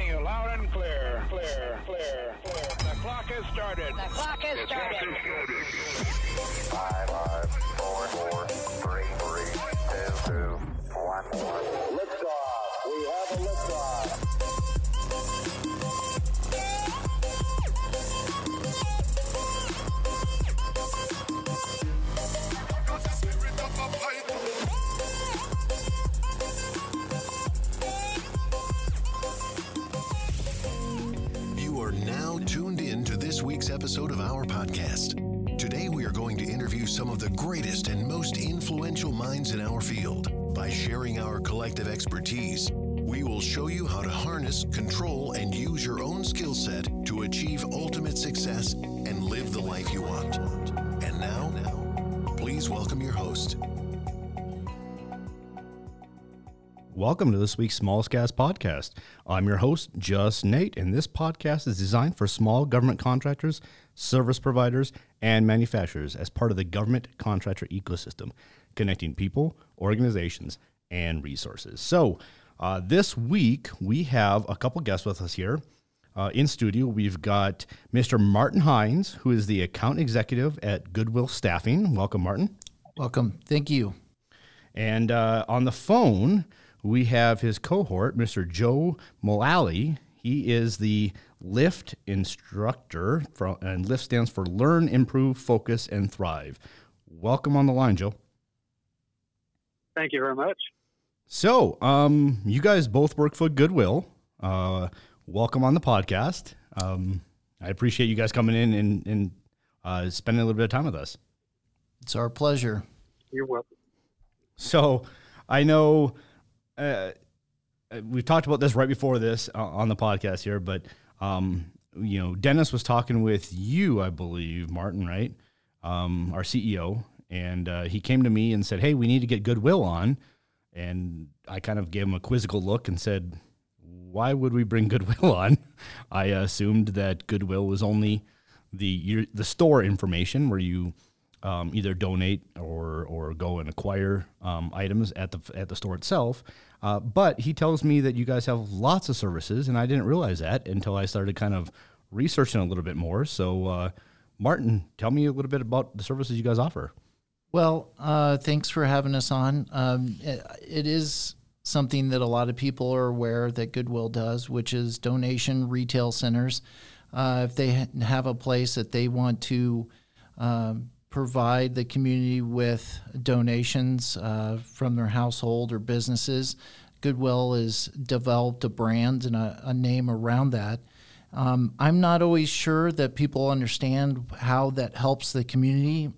you loud and clear. Clear. The clock has started. The clock has started. 5, 4, 3, 2, 1. Liftoff. We have a liftoff. You are now tuned in to this week's episode of our podcast. Today we are going to interview some of the greatest and most influential minds in our field. By sharing our collective expertise, we will show you how to harness, control, and use your own skill set to achieve ultimate success and live the life you want. And now, please welcome your host. Welcome to this week's Smallest Gas Podcast. I'm your host, Just Nate, and this podcast is designed for small government contractors, service providers, and manufacturers as part of the government contractor ecosystem, connecting people, organizations, and resources. So this week, we have a couple guests with us here. In studio, we've got Mr. Martin Hines, who is the account executive at Goodwill Staffing. Welcome, Martin. Welcome. Thank you. And on the phone, we have his cohort, Mr. Joe Mullally. He is the LIFT instructor, and LIFT stands for Learn, Improve, Focus, and Thrive. Welcome on the line, Joe. Thank you very much. So, you guys both work for Goodwill. Welcome on the podcast. I appreciate you guys coming in and spending a little bit of time with us. It's our pleasure. You're welcome. So, I know we've talked about this right before this on the podcast here, but Dennis was talking with you, I believe, Martin, right? Our CEO, and he came to me and said, "Hey, we need to get Goodwill on." And I kind of gave him a quizzical look and said, "Why would we bring Goodwill on?" I assumed that Goodwill was only the store information where you either donate or go and acquire items at the store itself. But he tells me that you guys have lots of services, and I didn't realize that until I started kind of researching a little bit more. So, Martin, tell me a little bit about the services you guys offer. Well, thanks for having us on. It is something that a lot of people are aware that Goodwill does, which is donation retail centers. If they have a place that they want to provide the community with donations from their household or businesses, Goodwill has developed a brand and a name around that. I'm not always sure that people understand how that helps the community.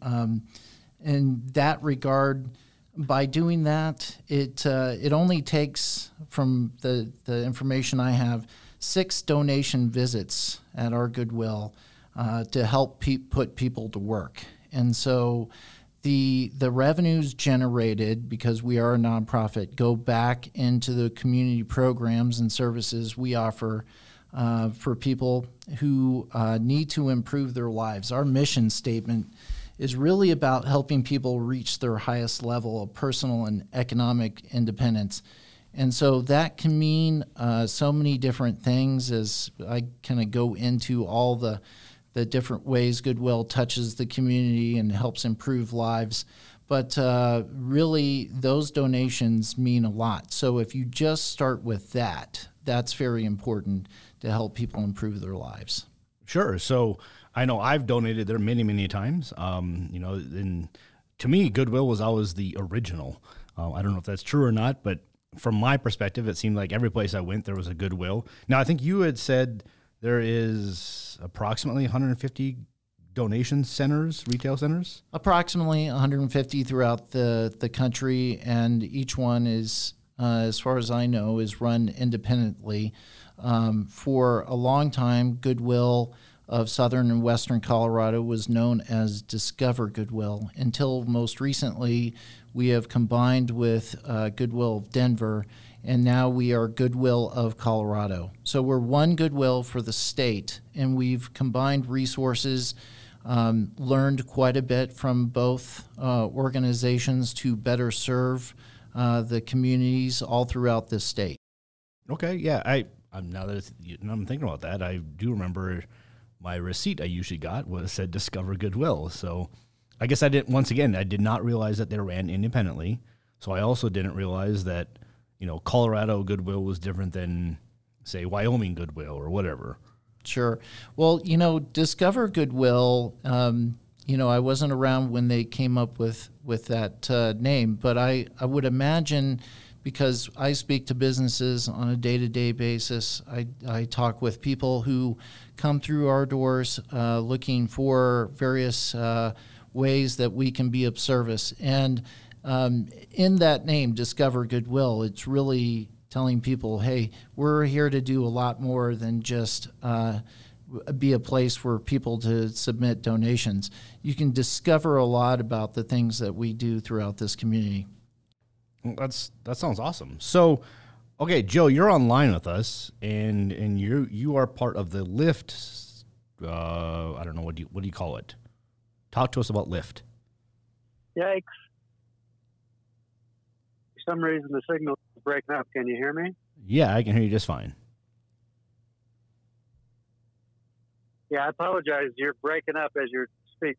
In that regard, by doing that, it only takes, from the information I have, 6 donation visits at our Goodwill to help put people to work. And so the revenues generated, because we are a nonprofit, go back into the community programs and services we offer for people who need to improve their lives. Our mission statement is really about helping people reach their highest level of personal and economic independence. And so that can mean so many different things as I kind of go into all the different ways Goodwill touches the community and helps improve lives. But really, those donations mean a lot. So if you just start with that, that's very important to help people improve their lives. Sure. So I know I've donated there many, many times. And to me, Goodwill was always the original. I don't know if that's true or not, but from my perspective, it seemed like every place I went, there was a Goodwill. Now, I think you had said there is approximately 150 donation centers, retail centers? Approximately 150 throughout the country, and each one is, as far as I know, is run independently. For a long time, Goodwill of Southern and Western Colorado was known as Discover Goodwill, until most recently we have combined with Goodwill of Denver, and now we are Goodwill of Colorado. So we're one Goodwill for the state, and we've combined resources, learned quite a bit from both organizations to better serve the communities all throughout the state. Okay, yeah, now that I'm thinking about that, I do remember my receipt I usually got said Discover Goodwill. So I guess I did not realize that they ran independently. So I also didn't realize that, Colorado Goodwill was different than, say, Wyoming Goodwill or whatever. Sure. Well, Discover Goodwill, I wasn't around when they came up with that name, but I would imagine, because I speak to businesses on a day-to-day basis, I talk with people who come through our doors looking for various ways that we can be of service. And in that name, Discover Goodwill, it's really telling people, hey, we're here to do a lot more than just be a place for people to submit donations. You can discover a lot about the things that we do throughout this community. That sounds awesome. So, okay, Joe, you're online with us, and you are part of the Lyft. I don't know, what do you call it? Talk to us about Lyft. Yikes. For some reason, the signal is breaking up. Can you hear me? Yeah, I can hear you just fine. Yeah, I apologize. You're breaking up as you're speaking.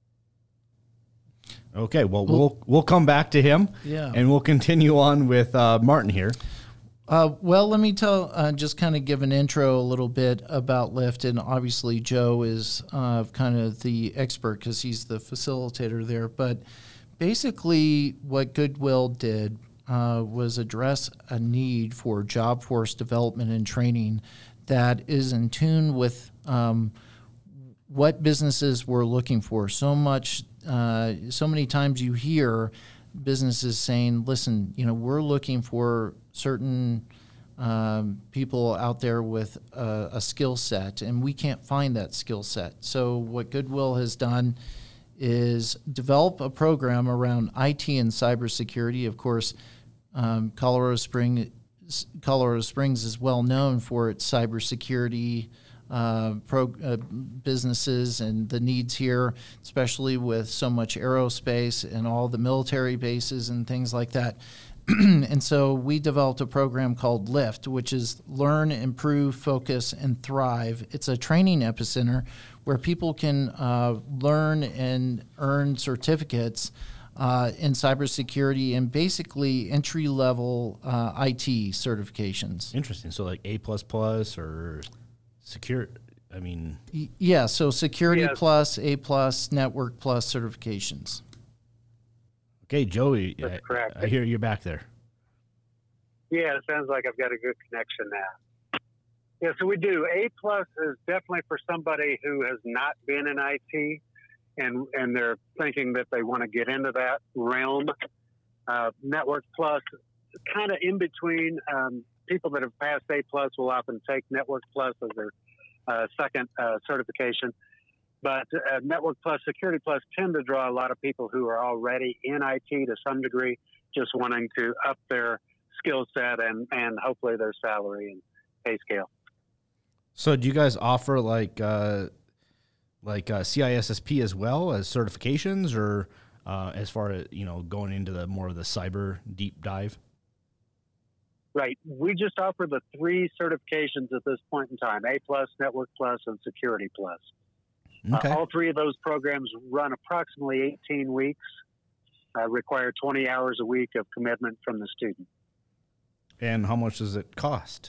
Okay, well, we'll come back to him, and we'll continue on with Martin here. Well, let me just kind of give an intro a little bit about Lyft, and obviously Joe is kind of the expert because he's the facilitator there. But basically what Goodwill did was address a need for job force development and training that is in tune with what businesses were looking for. So many times you hear businesses saying, listen, we're looking for certain people out there with a skill set, and we can't find that skill set. So what Goodwill has done is develop a program around IT and cybersecurity. Of course, Colorado Springs is well known for its cybersecurity businesses and the needs here, especially with so much aerospace and all the military bases and things like that. And so we developed a program called Lyft, which is Learn, Improve, Focus, and Thrive. It's a training epicenter where people can learn and earn certificates in cybersecurity and basically entry-level IT certifications. Interesting. So like A++ or secure, Yeah, so Security Plus, A+, Network Plus certifications. Okay, Joey, That's correct. I hear you're back there. Yeah, it sounds like I've got a good connection now. Yeah, so we do. A+ is definitely for somebody who has not been in IT and they're thinking that they want to get into that realm. Network Plus, kind of in between. People that have passed A+ will often take Network Plus as their second certification. But Network Plus, Security Plus tend to draw a lot of people who are already in IT to some degree, just wanting to up their skill set and hopefully their salary and pay scale. So do you guys offer like CISSP as well as certifications, or as far as, going into the more of the cyber deep dive? Right. We just offer the 3 certifications at this point in time: A+, Network Plus, and Security Plus. Okay. All 3 of those programs run approximately 18 weeks, require 20 hours a week of commitment from the student. And how much does it cost?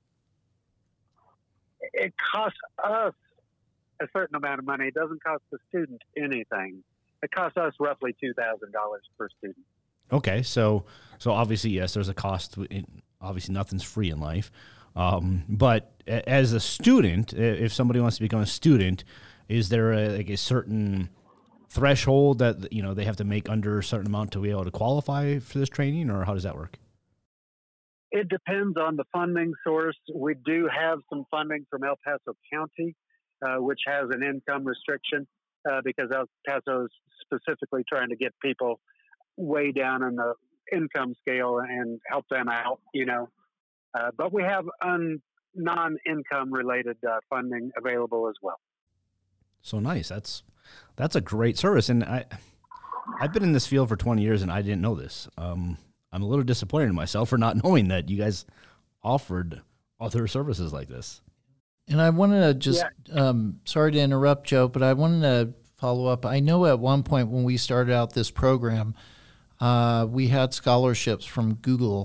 It costs us a certain amount of money. It doesn't cost the student anything. It costs us roughly $2,000 per student. Okay, so obviously, yes, there's a cost. Obviously, nothing's free in life. But as a student, if somebody wants to become a student, is there a certain threshold that they have to make under a certain amount to be able to qualify for this training, or how does that work? It depends on the funding source. We do have some funding from El Paso County, which has an income restriction because El Paso is specifically trying to get people way down in the income scale and help them out, But we have non-income related funding available as well. So nice. That's a great service. And I've been in this field for 20 years and I didn't know this. I'm a little disappointed in myself for not knowing that you guys offered other services like this. And I wanted to just, sorry to interrupt, Joe, but I wanted to follow up. I know at one point when we started out this program, we had scholarships from Google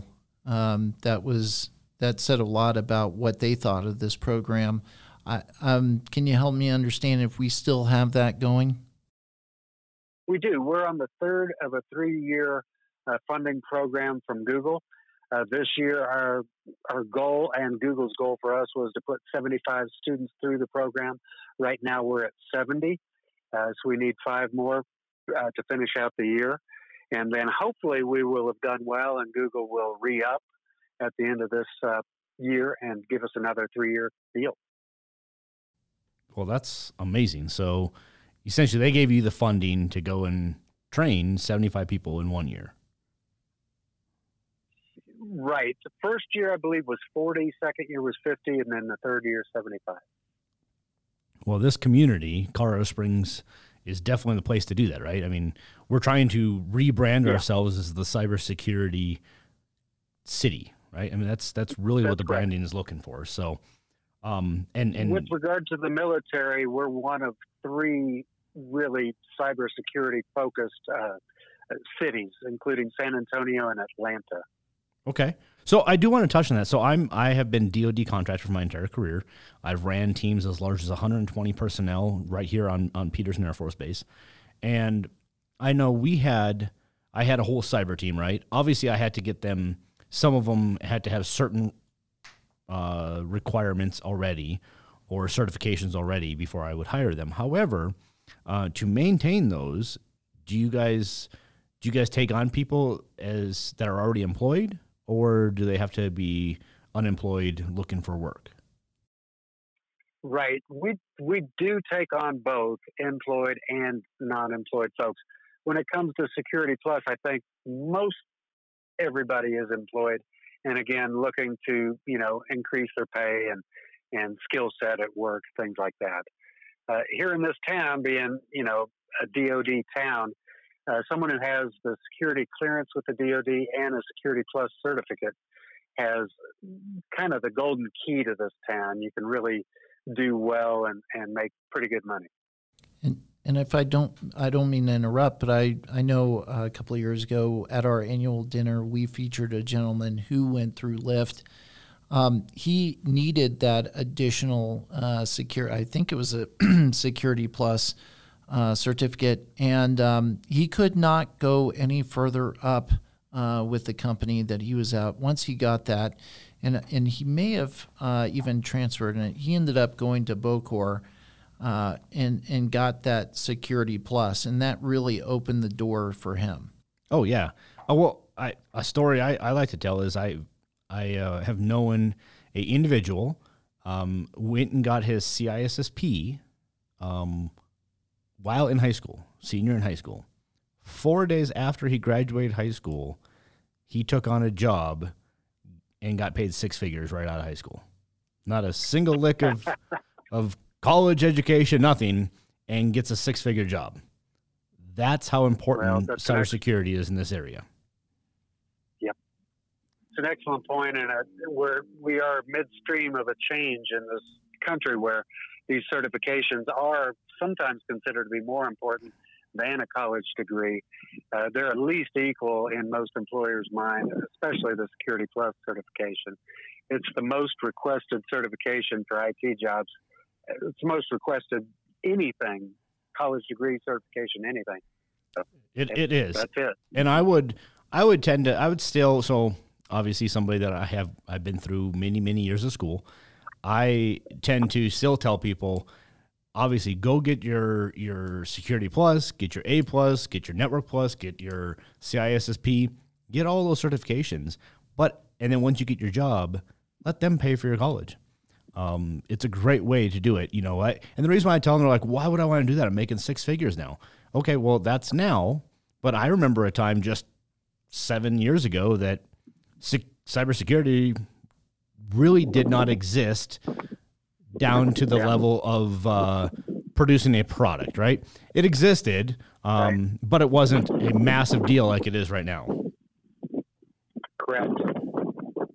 that said a lot about what they thought of this program. Can you help me understand if we still have that going? We do. We're on the third of a 3-year funding program from Google. This year, our goal and Google's goal for us was to put 75 students through the program. Right now, we're at 70. So we need 5 more to finish out the year. And then hopefully we will have done well and Google will re-up at the end of this year and give us another 3-year deal. Well, that's amazing. So essentially they gave you the funding to go and train 75 people in 1 year. Right. The first year, I believe, was 40. Second year was 50. And then the third year, 75. Well, this community, Colorado Springs, is definitely the place to do that, right? I mean, we're trying to rebrand ourselves as the cybersecurity city, right? I mean, that's really what the branding is looking for. So, and with regard to the military, we're one of 3 really cybersecurity focused cities, including San Antonio and Atlanta. Okay. So I do want to touch on that. So I have been DoD contractor for my entire career. I've ran teams as large as 120 personnel right here on Peterson Air Force Base. And I know I had a whole cyber team, right? Obviously I had to get them, some of them had to have certain requirements already or certifications already before I would hire them. However, to maintain those, do you guys take on people that are already employed? Or do they have to be unemployed looking for work? Right. We do take on both employed and non-employed folks. When it comes to Security Plus, I think most everybody is employed. And again, looking to, increase their pay and skill set at work, things like that. Here in this town, being, a DOD town, someone who has the security clearance with the DOD and a Security Plus certificate has kind of the golden key to this town. You can really do well and make pretty good money. And if I don't mean to interrupt, but I know a couple of years ago at our annual dinner, we featured a gentleman who went through LIFT. He needed that additional I think it was a Security Plus certificate, and he could not go any further up with the company that he was at. Once he got that, and he may have even transferred, and he ended up going to Bocor and got that Security Plus, and that really opened the door for him. Oh yeah. Well, a story I like to tell is I have known a individual went and got his CISSP while in high school, senior in high school. 4 days after he graduated high school, he took on a job and got paid 6 figures right out of high school. Not a single lick of college education, nothing, and gets a 6-figure job. That's how important cybersecurity is in this area. Yep. It's an excellent point, and we are midstream of a change in this country where these certifications are sometimes considered to be more important than a college degree. They're at least equal in most employers' mind, especially the Security Plus certification. It's the most requested certification for IT jobs. It's the most requested anything, college degree certification, anything. So it is. That's it. And I would still, so obviously somebody that I've been through many, many years of school, I tend to still tell people, obviously, go get your Security Plus, get your A Plus, get your Network Plus, get your CISSP, get all those certifications. And then once you get your job, let them pay for your college. It's a great way to do it. And the reason why I tell them, they're like, why would I want to do that? I'm making 6 figures now. Okay, well, that's now. But I remember a time just 7 years ago that cybersecurity really did not exist down to the level of producing a product, right? It existed, but it wasn't a massive deal like it is right now. Correct. It's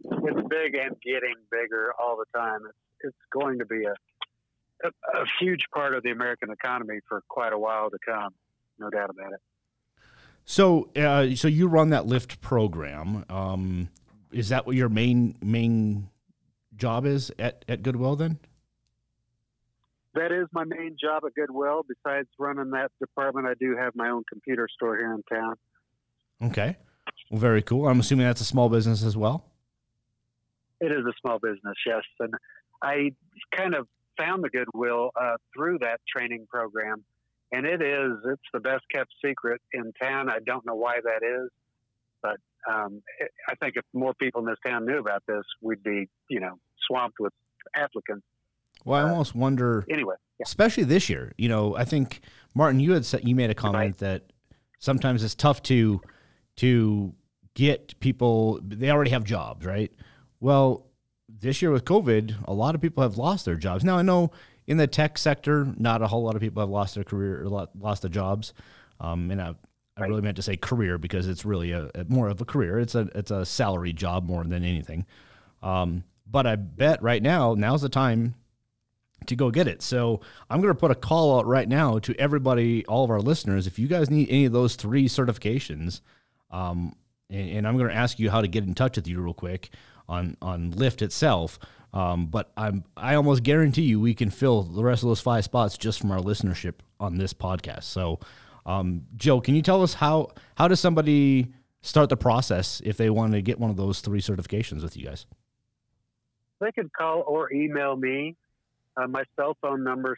big and getting bigger all the time. It's going to be a huge part of the American economy for quite a while to come. No doubt about it. So, so you run that Lyft program. Is that what your main job is at Goodwill then? That is my main job at Goodwill. Besides running that department, I do have my own computer store here in town. Okay. Well, very cool. I'm assuming that's a small business as well? It is a small business, yes. And I kind of found the Goodwill through that training program. And it's the best kept secret in town. I don't know why that is, but I think if more people in this town knew about this, we'd be, swamped with applicants. Well, I almost wonder, anyway, yeah. Especially this year, I think, Martin, you made a comment that sometimes it's tough to get people, they already have jobs, right? Well, this year with COVID, a lot of people have lost their jobs. Now, I know in the tech sector, not a whole lot of people have lost their career or lost their jobs. And I really meant to say career because it's really a more of a career. It's a salary job more than anything. But I bet now's the time to go get it. So I'm going to put a call out right now to everybody, all of our listeners. If you guys need any of those 3 certifications, and I'm going to ask you how to get in touch with you real quick on Lyft itself. But I almost guarantee you we can fill the rest of those 5 spots just from our listenership on this podcast. So, Joe, can you tell us how does somebody start the process if they want to get one of those 3 certifications with you guys? They could call or email me. My cell phone number,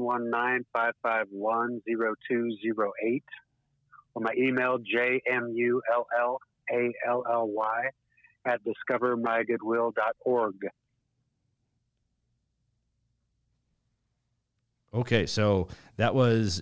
719-551-0208. Or my email, jmullally@discovermygoodwill.org. Okay, so that was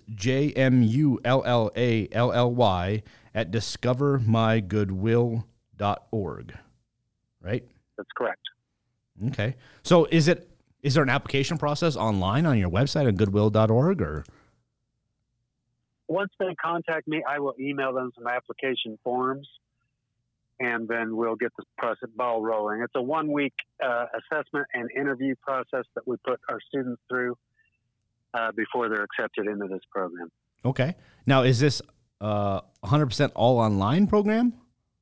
jmullally@discovermygoodwill.org, right? That's correct. Okay. So is there an application process online on your website at goodwill.org or? Once they contact me, I will email them some application forms, and then we'll get the process ball rolling. It's a 1-week assessment and interview process that we put our students through before they're accepted into this program. Okay. Now, is this 100% all online program?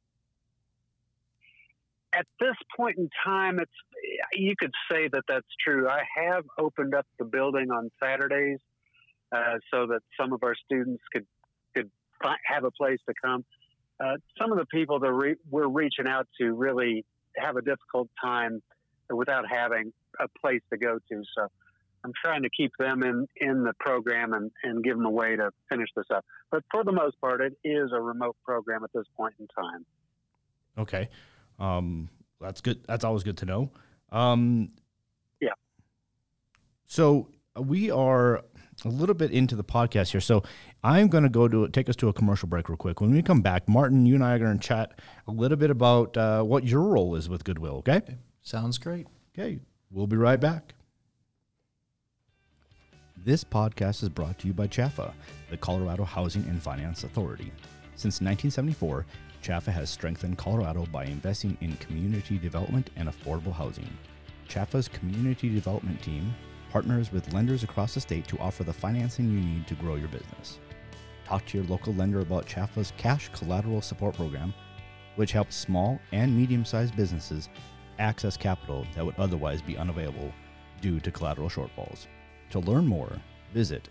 At this point in time, you could say that that's true. I have opened up the building on Saturdays so that some of our students could have a place to come. Some of the people that we're reaching out to really have a difficult time without having a place to go to. So I'm trying to keep them in the program and give them a way to finish this up. But for the most part, it is a remote program at this point in time. Okay. That's good. That's always good to know. Yeah. So we are a little bit into the podcast here. So I'm going to take us to a commercial break real quick. When we come back, Martin, you and I are going to chat a little bit about what your role is with Goodwill. Okay. Sounds great. Okay. We'll be right back. This podcast is brought to you by CHFA, the Colorado Housing and Finance Authority. Since 1974, CHFA has strengthened Colorado by investing in community development and affordable housing. CHFA's community development team partners with lenders across the state to offer the financing you need to grow your business. Talk to your local lender about CHFA's Cash Collateral Support Program, which helps small and medium-sized businesses access capital that would otherwise be unavailable due to collateral shortfalls. To learn more, visit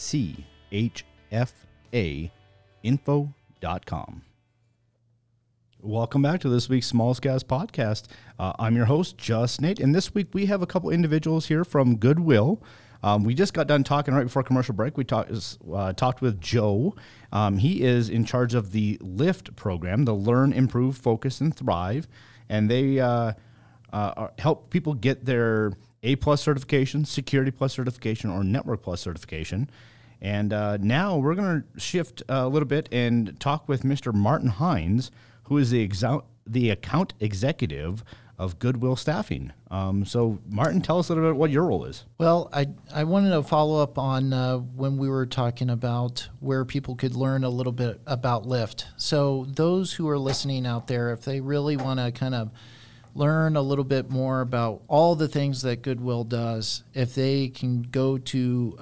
chfainfo.com. Welcome back to this week's Small Scaz Podcast. I'm your host, Just Nate, and this week we have a couple individuals here from Goodwill. We just got done talking right before commercial break. We talked with Joe. He is in charge of the Lyft program, the Learn, Improve, Focus, and Thrive, and they help people get their A+ certification, Security Plus certification, or Network Plus certification. And now we're going to shift a little bit and talk with Mr. Martin Hines, who is the account executive of Goodwill Staffing. So, Martin, tell us a little bit what your role is. Well, I wanted to follow up on when we were talking about where people could learn a little bit about Lyft. So those who are listening out there, if they really want to kind of learn a little bit more about all the things that Goodwill does, if they can go to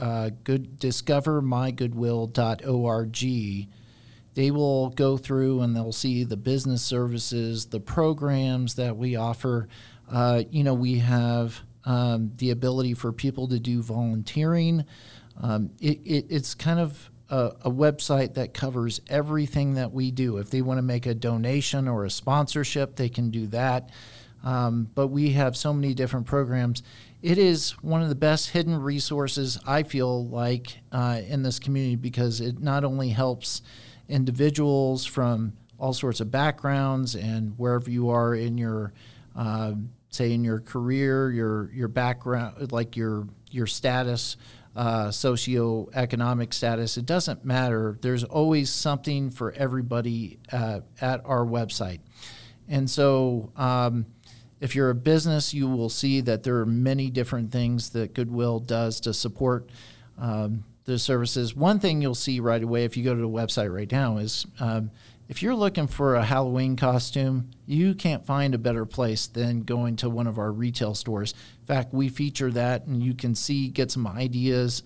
discovermygoodwill.org, they will go through and they'll see the business services, the programs that we offer. We have the ability for people to do volunteering. It's kind of a website that covers everything that we do. If they want to make a donation or a sponsorship, they can do that. But we have so many different programs. It is one of the best hidden resources, I feel like, in this community, because it not only helps individuals from all sorts of backgrounds and wherever you are in your, say, in your career, your background, like your status, socioeconomic status, it doesn't matter. There's always something for everybody at our website. And so if you're a business, you will see that there are many different things that Goodwill does to support the services. One thing you'll see right away if you go to the website right now is if you're looking for a Halloween costume, you can't find a better place than going to one of our retail stores. In fact, we feature that, and you can get some ideas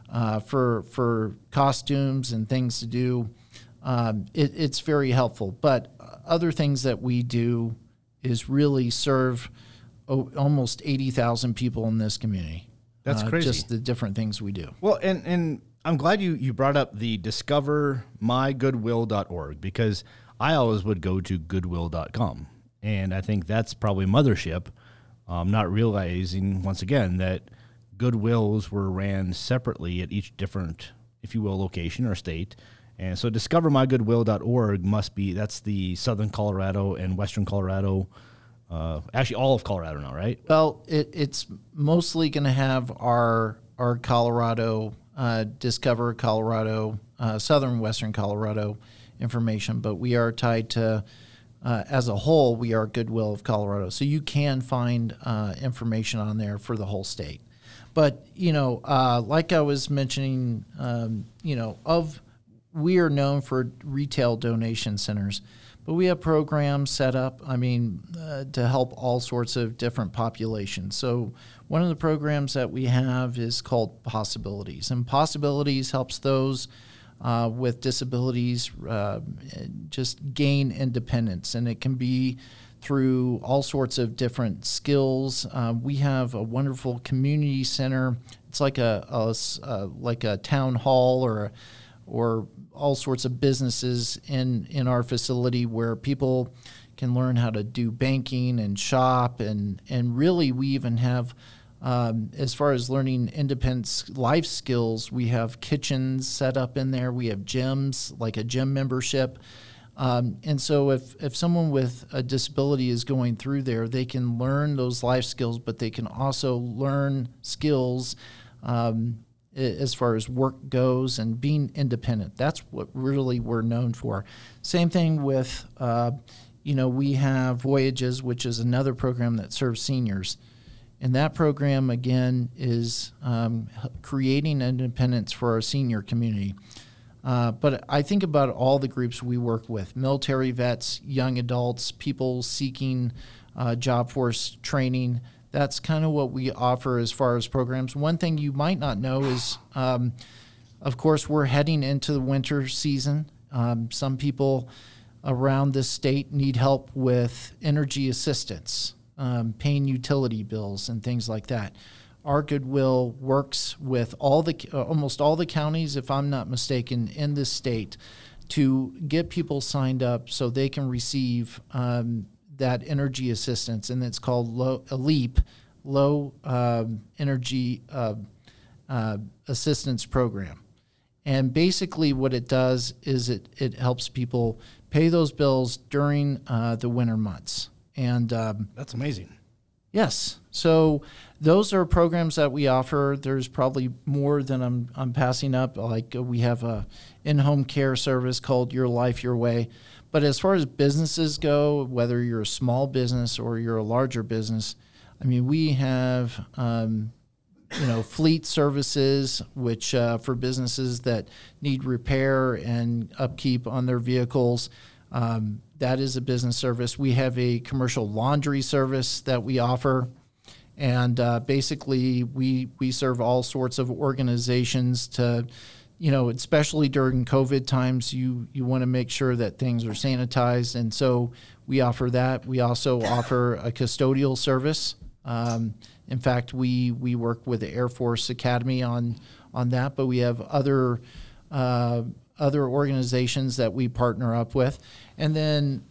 for costumes and things to do. It's very helpful. But other things that we do is really serve almost 80,000 people in this community. That's crazy. Just the different things we do. Well, and I'm glad you brought up the discovermygoodwill.org, because I always would go to goodwill.com. And I think that's probably mothership, not realizing, once again, that Goodwills were ran separately at each different, if you will, location or state. And so discovermygoodwill.org that's the Southern Colorado and Western Colorado, actually all of Colorado now, right? Well, it's mostly going to have our Colorado, Discover Colorado, Southern Western Colorado information, but we are tied to, as a whole, we are Goodwill of Colorado. So you can find information on there for the whole state. But, like I was mentioning, we are known for retail donation centers, but we have programs set up, to help all sorts of different populations. So one of the programs that we have is called Possibilities, and Possibilities helps those with disabilities just gain independence, and it can be through all sorts of different skills. We have a wonderful community center. It's like a town hall or all sorts of businesses in our facility where people can learn how to do banking and shop, and really we even have, as far as learning independent life skills, we have kitchens set up in there. We have gyms, like a gym membership. And so if someone with a disability is going through there, they can learn those life skills, but they can also learn skills as far as work goes and being independent. That's what really we're known for. Same thing with, we have Voyages, which is another program that serves seniors. And that program, again, is creating independence for our senior community. But I think about all the groups we work with: military vets, young adults, people seeking job force training. That's kind of what we offer as far as programs. One thing you might not know is, of course, we're heading into the winter season. Some people around this state need help with energy assistance, paying utility bills and things like that. Our Goodwill works with almost all the counties, if I'm not mistaken, in this state to get people signed up so they can receive that energy assistance, and it's called LEAP, Low Energy Assistance Program. And basically what it does is it helps people pay those bills during the winter months. And that's amazing. Yes. So those are programs that we offer. There's probably more than I'm passing up. Like we have a in-home care service called Your Life, Your Way. But as far as businesses go, whether you're a small business or you're a larger business, we have, fleet services, which for businesses that need repair and upkeep on their vehicles. That is a business service. We have a commercial laundry service that we offer. And basically, we serve all sorts of organizations to, especially during COVID times, you want to make sure that things are sanitized. And so we offer that. We also offer a custodial service. In fact, we work with the Air Force Academy on that, but we have other organizations that we partner up with. And then,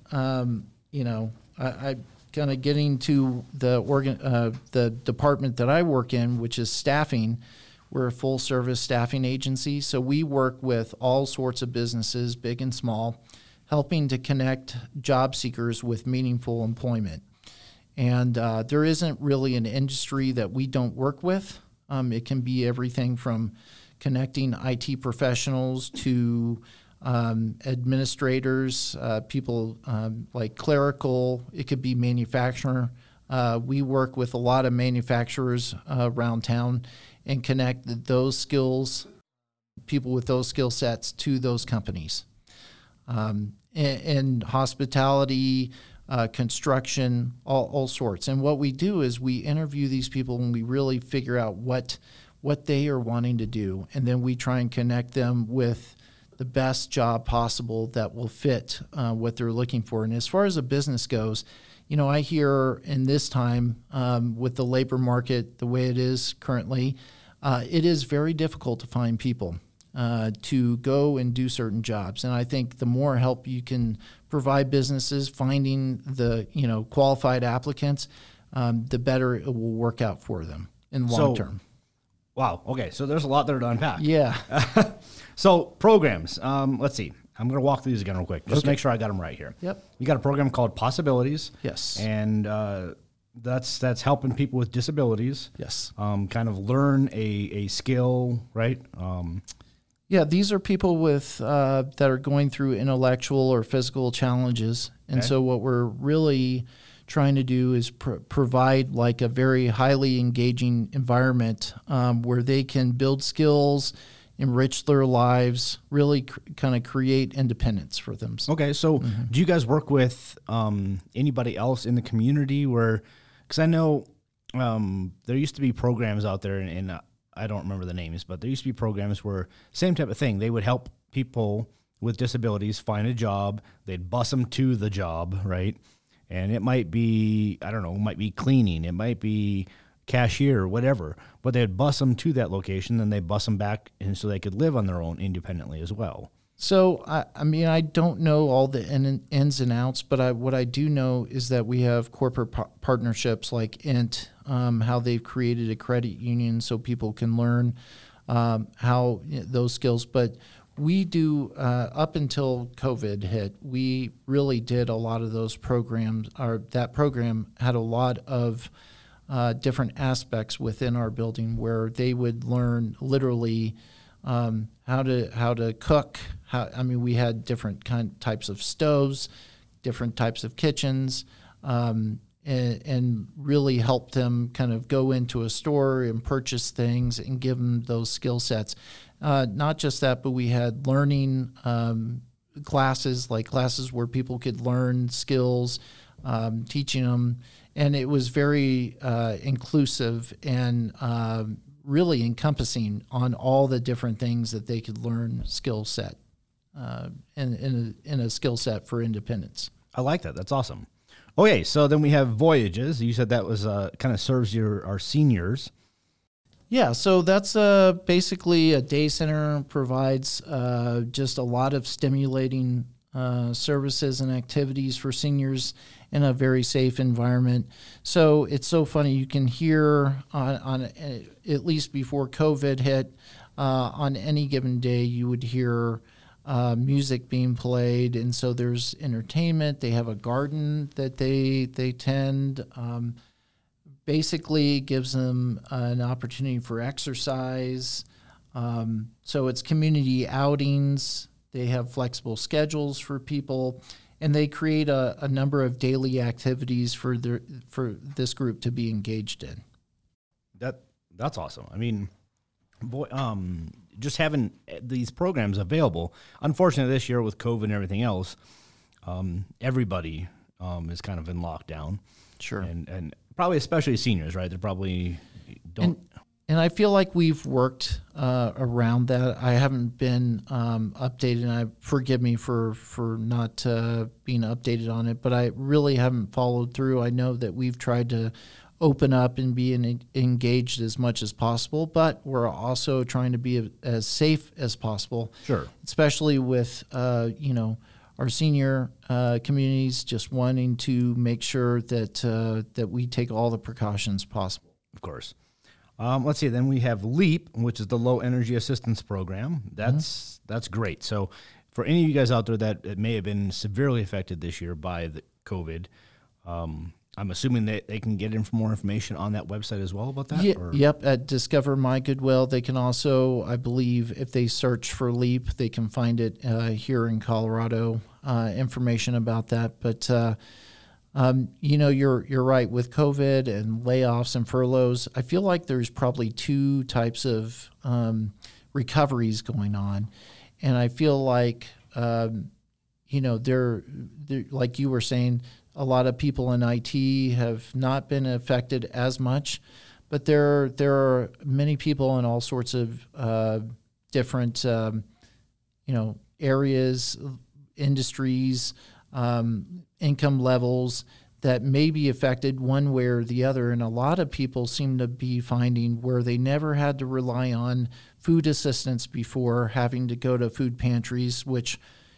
I kind of getting to the department that I work in, which is staffing. We're a full service staffing agency. So we work with all sorts of businesses, big and small, helping to connect job seekers with meaningful employment. And there isn't really an industry that we don't work with. It can be everything from connecting IT professionals to administrators, people like clerical. It could be manufacturer. We work with a lot of manufacturers around town and connect those skills, people with those skill sets to those companies. And hospitality, construction, all sorts. And what we do is we interview these people and we really figure out what they are wanting to do. And then we try and connect them with the best job possible that will fit what they're looking for. And as far as a business goes, I hear in this time with the labor market the way it is currently, it is very difficult to find people to go and do certain jobs. And I think the more help you can provide businesses finding the qualified applicants, the better it will work out for them in the long term. Wow. Okay. So there's a lot there to unpack. Yeah. So programs. Let's see. I'm going to walk through these again real quick, just to make sure I got them right here. Yep. You got a program called Possibilities. Yes. And that's helping people with disabilities. Yes. Kind of learn a skill, right? Yeah, these are people with that are going through intellectual or physical challenges. And so what we're really trying to do is provide like a very highly engaging environment where they can build skills, enrich their lives, really kind of create independence for them. Okay, so do you guys work with anybody else in the community because I know there used to be programs out there, and I don't remember the names, but there used to be programs where same type of thing. They would help people with disabilities find a job. They'd bus them to the job, right? And it might be, I don't know, it might be cleaning. It might be cashier, whatever. But they'd bus them to that location, then they bus them back and so they could live on their own independently as well. So, I don't know all the ins and outs, but what I do know is that we have corporate partnerships like INT, how they've created a credit union so people can learn how those skills. But we do, up until COVID hit, we really did a lot of those programs. That program had a lot of different aspects within our building where they would learn literally how to cook. We had different types of stoves, different types of kitchens, and really helped them kind of go into a store and purchase things and give them those skill sets. Not just that, but we had learning classes where people could learn skills, teaching them. And it was very inclusive and really encompassing on all the different things that they could learn skill set in a skill set for independence. I like that. That's awesome. Okay, so then we have Voyages. You said that was kind of serves our seniors. Yeah, so that's basically a day center, provides just a lot of stimulating services and activities for seniors in a very safe environment. So it's so funny. You can hear on at least before COVID hit, on any given day, you would hear music being played, and so there's entertainment. They have a garden that they tend. Basically gives them an opportunity for exercise. So it's community outings. They have flexible schedules for people, and they create a number of daily activities for this group to be engaged in. That's awesome. I mean, just having these programs available. Unfortunately, this year with COVID and everything else, everybody is kind of in lockdown. Sure. And probably especially seniors, right? They're probably don't. And I feel like we've worked around that. I haven't been updated, and forgive me for not being updated on it, but I really haven't followed through. I know that we've tried to open up and be engaged as much as possible, but we're also trying to be as safe as possible. Sure. Especially with, our senior communities just wanting to make sure that we take all the precautions possible. Of course. Let's see. Then we have LEAP, which is the Low Energy Assistance Program. That's great. So, for any of you guys out there that may have been severely affected this year by the COVID, I'm assuming that they can get more information on that website as well about that. Yep. At Discover My Goodwill, they can also, I believe, if they search for LEAP, they can find it here in Colorado. Information about that, but. You're right with COVID and layoffs and furloughs. I feel like there's probably two types of recoveries going on, and I feel like they're like you were saying, a lot of people in IT have not been affected as much, but there are many people in all sorts of different areas, industries. Income levels that may be affected one way or the other. And a lot of people seem to be finding where they never had to rely on food assistance before, having to go to food pantries, which,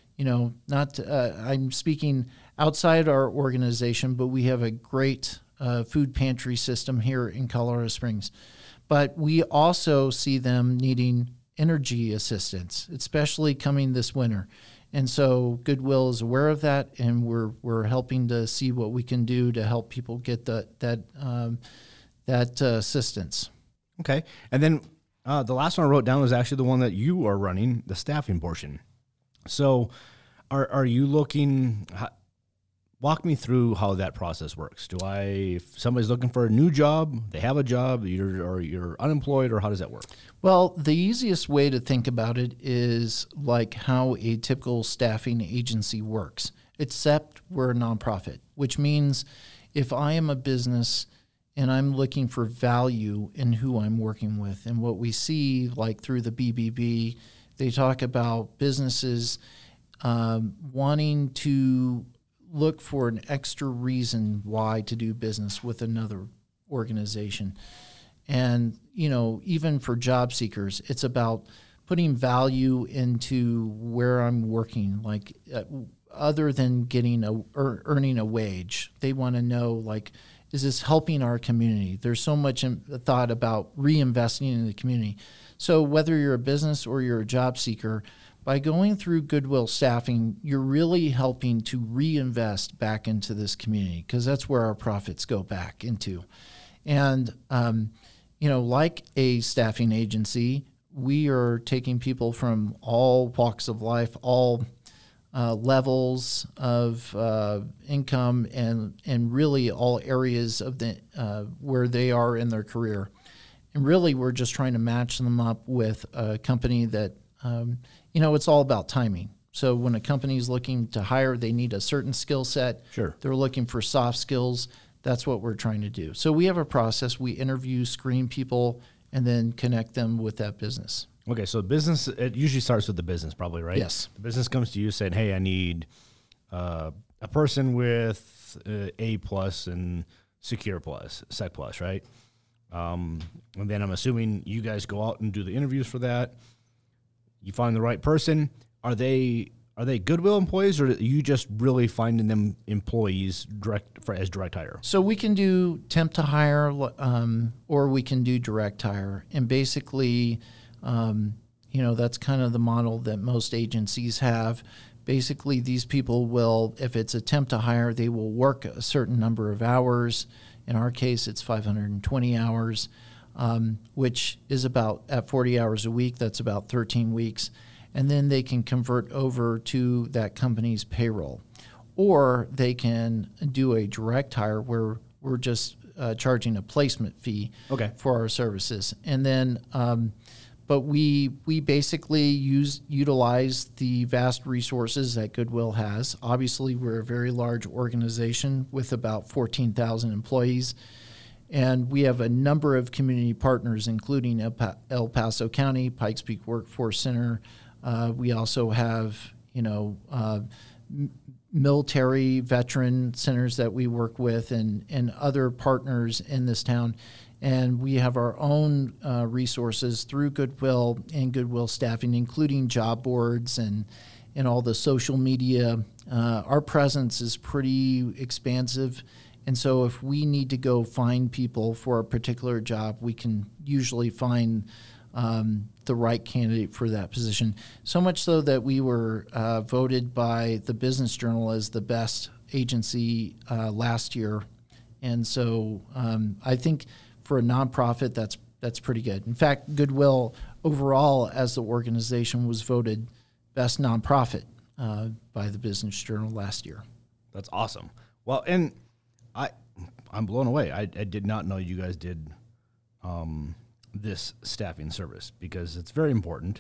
I'm speaking outside our organization, but we have a great food pantry system here in Colorado Springs. But we also see them needing energy assistance, especially coming this winter. And so Goodwill is aware of that, and we're helping to see what we can do to help people get that assistance. Okay. And then the last one I wrote down was actually the one that you are running, the staffing portion. So are you looking walk me through how that process works. If somebody's looking for a new job, they have a job, you're unemployed, or how does that work? Well, the easiest way to think about it is like how a typical staffing agency works, except we're a nonprofit, which means if I am a business and I'm looking for value in who I'm working with, and what we see like through the BBB, they talk about businesses wanting to look for an extra reason why to do business with another organization. And, even for job seekers, it's about putting value into where I'm working, like other than earning a wage. They want to know, like, is this helping our community? There's so much thought about reinvesting in the community. So whether you're a business or you're a job seeker, by going through Goodwill Staffing, you're really helping to reinvest back into this community, because that's where our profits go back into. And, like a staffing agency, we are taking people from all walks of life, all levels of income, and really all areas of the where they are in their career. And really, we're just trying to match them up with a company that, it's all about timing. So when a company is looking to hire, they need a certain skill set. Sure. They're looking for soft skills. That's what we're trying to do. So we have a process. We interview, screen people, and then connect them with that business. Okay, so business, it usually starts with the business probably, right? Yes. The business comes to you saying, hey, I need a person with A+ and Secure Plus, Sec Plus, right? And then I'm assuming you guys go out and do the interviews for that. You find the right person. Are they Goodwill employees, or are you just really finding them employees as direct hire? So we can do temp to hire, or we can do direct hire. And basically, that's kind of the model that most agencies have. Basically, these people will, if it's a temp to hire, they will work a certain number of hours. In our case, it's 520 hours, which is about at 40 hours a week. That's about 13 weeks. And then they can convert over to that company's payroll. Or they can do a direct hire where we're just charging a placement fee for our services. And then But we basically utilize the vast resources that Goodwill has. Obviously, we're a very large organization with about 14,000 employees, and we have a number of community partners, including El Paso County, Pikes Peak Workforce Center. We also have, military veteran centers that we work with, and other partners in this town. And we have our own resources through Goodwill and Goodwill Staffing, including job boards and all the social media. Our presence is pretty expansive. And so if we need to go find people for a particular job, we can usually find the right candidate for that position. So much so that we were voted by the Business Journal as the best agency last year. And so I think for a nonprofit, that's pretty good. In fact, Goodwill overall as the organization was voted best nonprofit by the Business Journal last year. That's awesome. Well, and I'm blown away. I did not know you guys did this staffing service, because it's very important.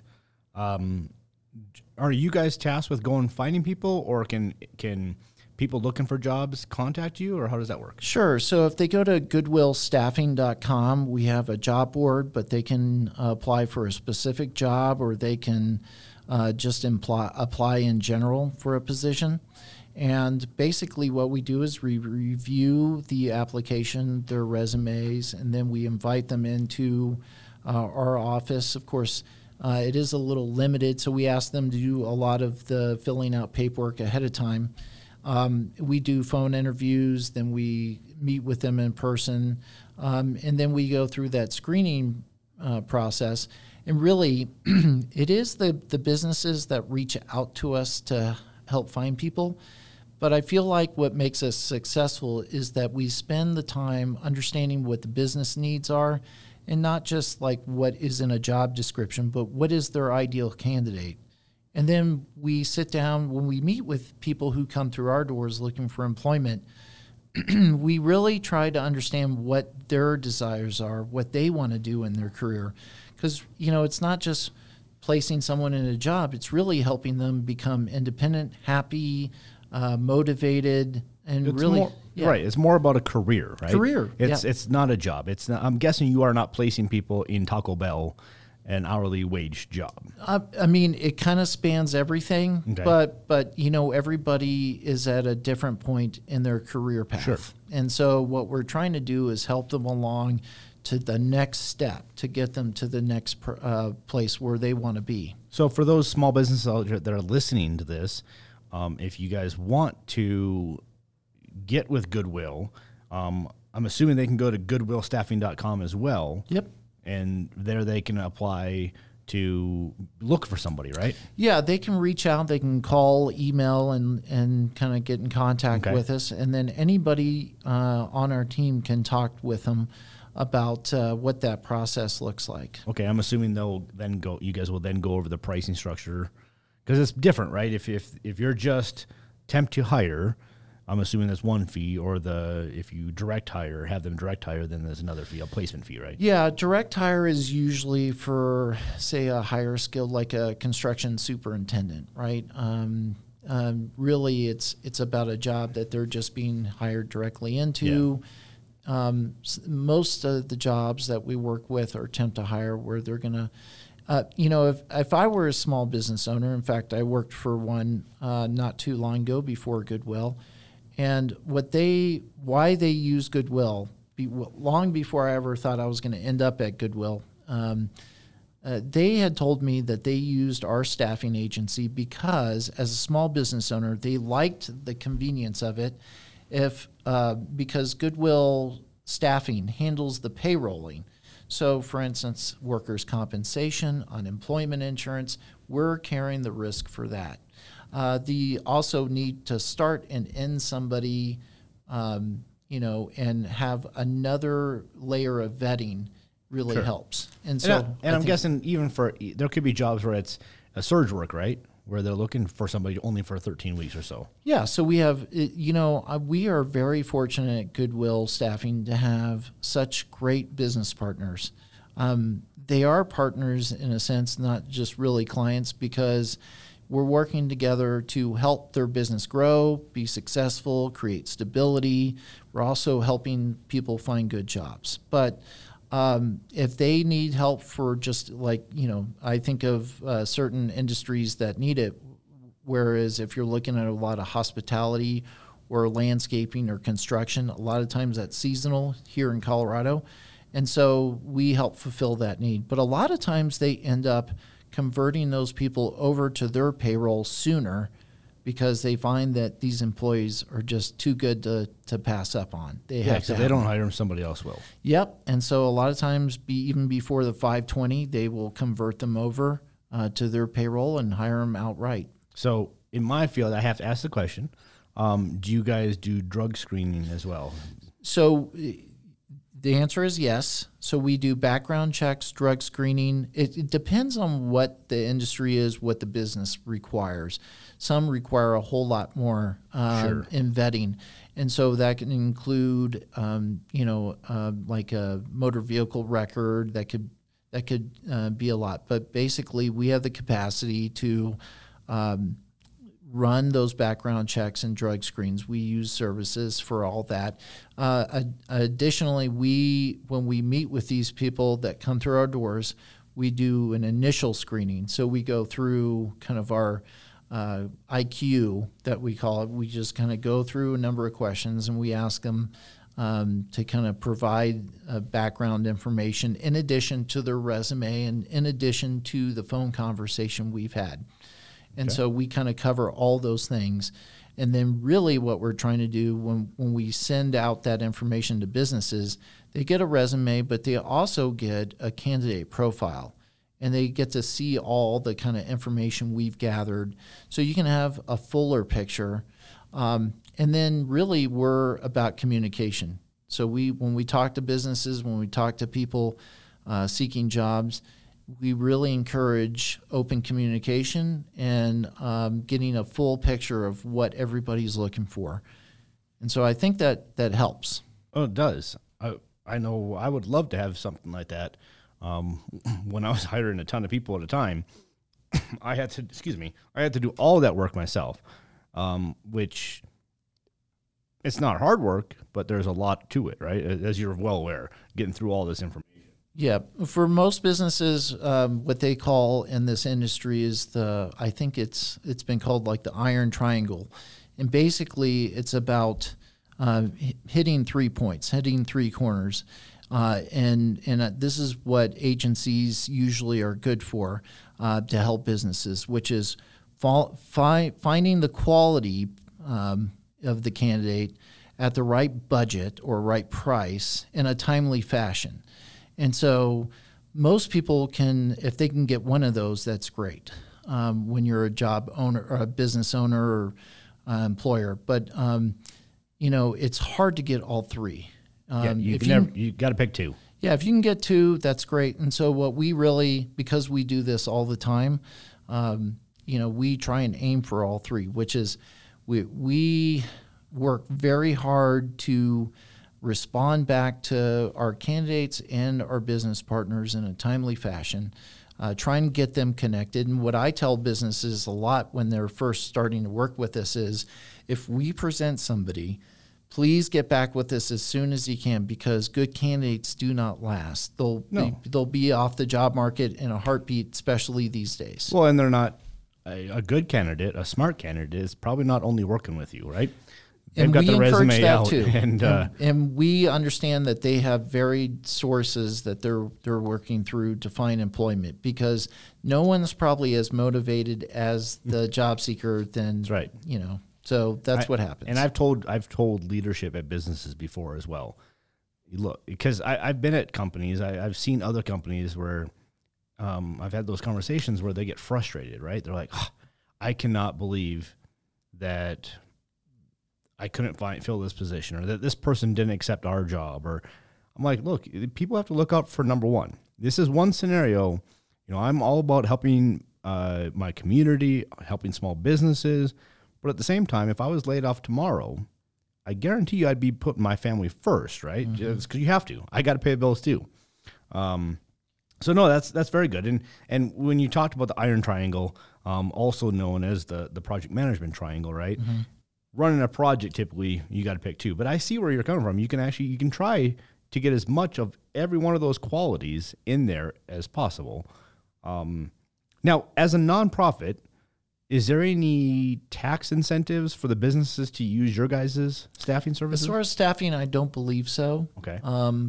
Are you guys tasked with going finding people, or can people looking for jobs contact you, or how does that work? Sure. So if they go to goodwillstaffing.com, we have a job board, but they can apply for a specific job, or they can just apply in general for a position. And basically what we do is we review the application, their resumes, and then we invite them into our office. Of course, it is a little limited, so we ask them to do a lot of the filling out paperwork ahead of time. We do phone interviews, then we meet with them in person, and then we go through that screening process. And really, it is the businesses that reach out to us to help find people. But I feel like what makes us successful is that we spend the time understanding what the business needs are, and not just like what is in a job description, but what is their ideal candidate. And then we sit down when we meet with people who come through our doors looking for employment. We really try to understand what their desires are, what they want to do in their career. Because, it's not just placing someone in a job, it's really helping them become independent, happy, motivated, and It's really... more, right. It's more about a career, right? Career, It's not a job. It's not, I'm guessing you are not placing people in Taco Bell, an hourly wage job. I mean, it kind of spans everything, Okay. but everybody is at a different point in their career path. Sure. And so what we're trying to do is help them along to the next step, to get them to the next place where they want to be. So for those small businesses out there that are listening to this, if you guys want to get with Goodwill, I'm assuming they can go to goodwillstaffing.com as well. Yep. And there they can apply to look for somebody, right? Yeah, they can reach out. They can call, email, and kind of get in contact with us. And then anybody on our team can talk with them about what that process looks like. Okay, I'm assuming you guys will then go over the pricing structure, because it's different, right? If you're just temp to hire, I'm assuming that's one fee, or if you direct hire, have them direct hire, then there's another fee, a placement fee, right? Yeah, direct hire is usually for, say, a higher skill like a construction superintendent, right? Really, it's about a job that they're just being hired directly into. Yeah. Most of the jobs that we work with are temp to hire, where they're going to, if I were a small business owner, in fact, I worked for one not too long ago before Goodwill. And why they use Goodwill, long before I ever thought I was going to end up at Goodwill, they had told me that they used our staffing agency because, as a small business owner, they liked the convenience of it. Because Goodwill Staffing handles the payrolling. So, for instance, workers' compensation, unemployment insurance, we're carrying the risk for that. They also need to start and end somebody, and have another layer of vetting really helps. And so, I'm guessing even there could be jobs where it's a surge work, right? Where they're looking for somebody only for 13 weeks or so. Yeah, so we have, we are very fortunate at Goodwill Staffing to have such great business partners. They are partners in a sense, not just really clients, because we're working together to help their business grow, be successful, create stability. We're also helping people find good jobs. But if they need help for just like, I think of certain industries that need it, whereas if you're looking at a lot of hospitality or landscaping or construction, a lot of times that's seasonal here in Colorado. And so we help fulfill that need. But a lot of times they end up converting those people over to their payroll sooner because they find that these employees are just too good to pass up on. They have to they don't hire them, somebody else will. Yep. And so a lot of times, even before the 520, they will convert them over to their payroll and hire them outright. So in my field, I have to ask the question, do you guys do drug screening as well? So the answer is yes. So we do background checks, drug screening. It depends on what the industry is, what the business requires. Some require a whole lot more in vetting. And so that can include, like a motor vehicle record. That could be a lot. But basically, we have the capacity to run those background checks and drug screens. We use services for all that. Additionally, when we meet with these people that come through our doors, we do an initial screening. So we go through kind of our IQ that we call it. We just kind of go through a number of questions and we ask them to kind of provide background information in addition to their resume and in addition to the phone conversation we've had. And so we kind of cover all those things. And then really what we're trying to do when we send out that information to businesses, they get a resume, but they also get a candidate profile. And they get to see all the kind of information we've gathered. So you can have a fuller picture. And then really we're about communication. So when we talk to businesses, when we talk to people seeking jobs, we really encourage open communication and getting a full picture of what everybody's looking for. And so I think that helps. Oh, it does. I know I would love to have something like that. When I was hiring a ton of people at a time, I had to do all that work myself, which it's not hard work, but there's a lot to it, right? As you're well aware, getting through all this information. Yeah, for most businesses, what they call in this industry is I think it's been called like the iron triangle, and basically it's about hitting 3 points, hitting 3 corners, and this is what agencies usually are good for to help businesses, which is finding the quality of the candidate at the right budget or right price in a timely fashion. And so most people if they can get one of those, that's great when you're a job owner or a business owner or employer. But, it's hard to get all 3. You got to pick 2. Yeah, if you can get 2, that's great. And so what we really, because we do this all the time, we try and aim for all 3, which is we work very hard to respond back to our candidates and our business partners in a timely fashion, try and get them connected. And what I tell businesses a lot when they're first starting to work with us is, if we present somebody, please get back with us as soon as you can, because good candidates do not last. They'll be off the job market in a heartbeat, especially these days. Well, and they're not a good candidate. A smart candidate is probably not only working with you, right? They've got the resume out, and we understand that they have varied sources that they're working through to find employment, because no one's probably as motivated as the job seeker than that's right. So that's what happens. And I've told leadership at businesses before as well. Look, because I've been at companies, I've seen other companies where I've had those conversations where they get frustrated, right? They're like, I cannot believe that I couldn't fill this position, or that this person didn't accept our job. Or I'm like, look, people have to look out for number one. This is one scenario. I'm all about helping my community, helping small businesses. But at the same time, if I was laid off tomorrow, I guarantee you I'd be putting my family first, right? Mm-hmm. Just because you have to. I got to pay the bills too. So no, that's very good. And when you talked about the iron triangle, also known as the project management triangle, right? Mm-hmm. Running a project, typically you got to pick two. But I see where you're coming from. You can try to get as much of every one of those qualities in there as possible. Now, as a nonprofit, is there any tax incentives for the businesses to use your guys' staffing services? As far as staffing, I don't believe so. Okay.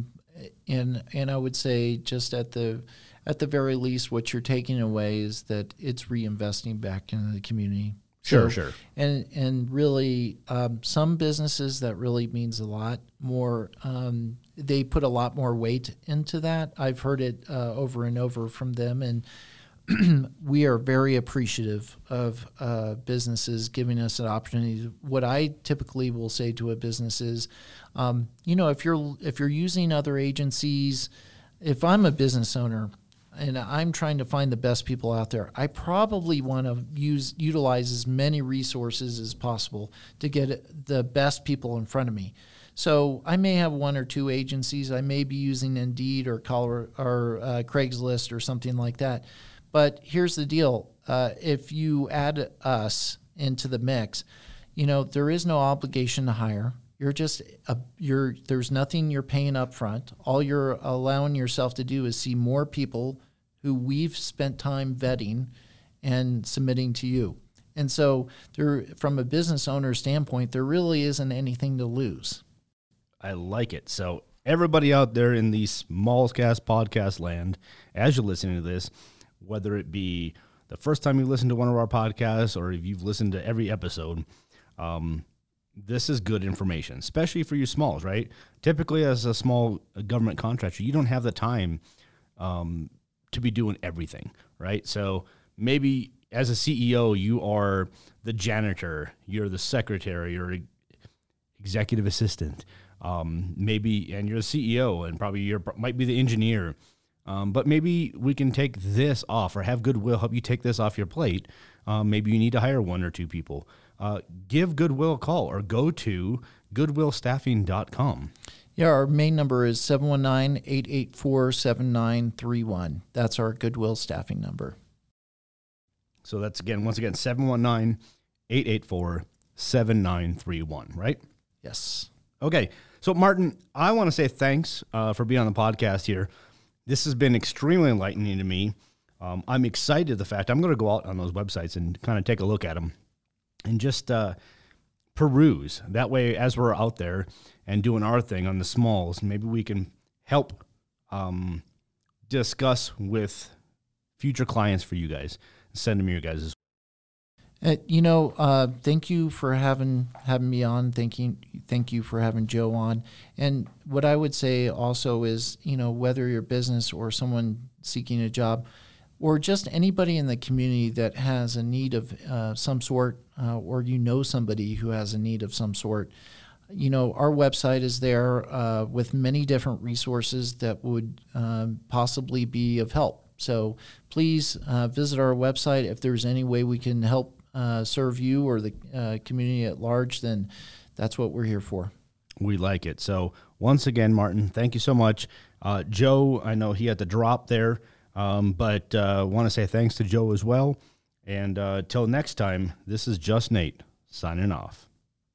And I would say just at the very least, what you're taking away is that it's reinvesting back into the community. Sure. And really, some businesses that really means a lot more. They put a lot more weight into that. I've heard it over and over from them, and we are very appreciative of businesses giving us an opportunity. What I typically will say to a business is, if you're using other agencies, if I'm a business owner and I'm trying to find the best people out there, I probably want to utilize as many resources as possible to get the best people in front of me. So I may have one or two agencies. I may be using Indeed or Craigslist or something like that. But here's the deal. If you add us into the mix, there is no obligation to hire. There's nothing you're paying up front. All you're allowing yourself to do is see more people who we've spent time vetting and submitting to you. And so from a business owner standpoint, there really isn't anything to lose. I like it. So everybody out there in the Smallscast podcast land, as you're listening to this, whether it be the first time you listen to one of our podcasts or if you've listened to every episode, this is good information, especially for you smalls, right? Typically, as a small government contractor, you don't have the time to be doing everything, right? So maybe as a CEO, you are the janitor, you're the secretary, you're executive assistant, maybe, and you're the CEO, and probably might be the engineer. But maybe we can take this off or have Goodwill help you take this off your plate. Maybe you need to hire one or two people. Give Goodwill a call or go to goodwillstaffing.com. Yeah, our main number is 719-884-7931. That's our Goodwill staffing number. So that's, once again, 719-884-7931, right? Yes. Okay. So, Martin, I want to say thanks for being on the podcast here. This has been extremely enlightening to me. I'm excited the fact I'm going to go out on those websites and kind of take a look at them and just peruse. That way, as we're out there and doing our thing on the smalls, maybe we can help discuss with future clients for you guys. Send them your guys. Thank you for having me on. Thank you for having Joe on. And what I would say also is, whether you're a business or someone seeking a job, or just anybody in the community that has a need of some sort, or somebody who has a need of some sort, our website is there with many different resources that would possibly be of help. So please visit our website. If there's any way we can help serve you or the community at large, then that's what we're here for. We like it. So once again, Martin, thank you so much. Joe, I know he had to drop there, but want to say thanks to Joe as well. And till next time, this is Just Nate signing off.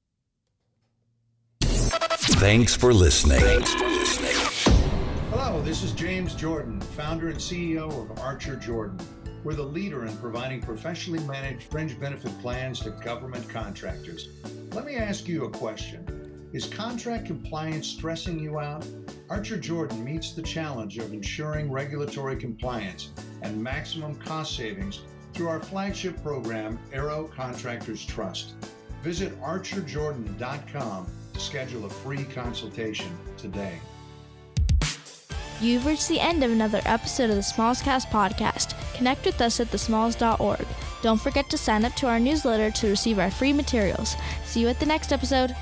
Thanks for listening. Hello, this is James Jordan, founder and CEO of Archer Jordan. We're the leader in providing professionally managed fringe benefit plans to government contractors. Let me ask you a question. Is contract compliance stressing you out? Archer Jordan meets the challenge of ensuring regulatory compliance and maximum cost savings through our flagship program, Aero Contractors Trust. Visit archerjordan.com to schedule a free consultation today. You've reached the end of another episode of the Smallscast podcast. Connect with us at thesmalls.org. Don't forget to sign up to our newsletter to receive our free materials. See you at the next episode.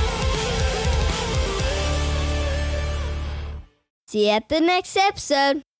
See you at the next episode.